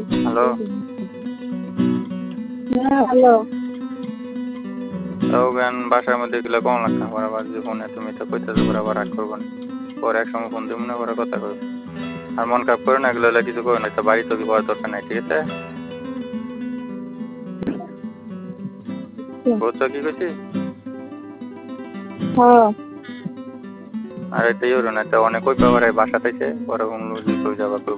Hello. হ্যাঁ, hello. তাও জ্ঞান বাসার মধ্যে গেলে কম লাগতো বরাবর যে ফোনে তুমি তো কইতেছো বরাবর রাগ করবো না। পরে এক সময় ফোন দিব না পরে কথা কই। আর মন খারাপ করে না এগুলো হলে কিছু করো না তো বাড়ি তো কি করার দরকার নাই ঠিক আছে। বুঝছো কি কইছি? হ্যাঁ। আর এটা ইউরো না তো অনেক কই পাওয়ার বাসা থেকে পরে কই যাবা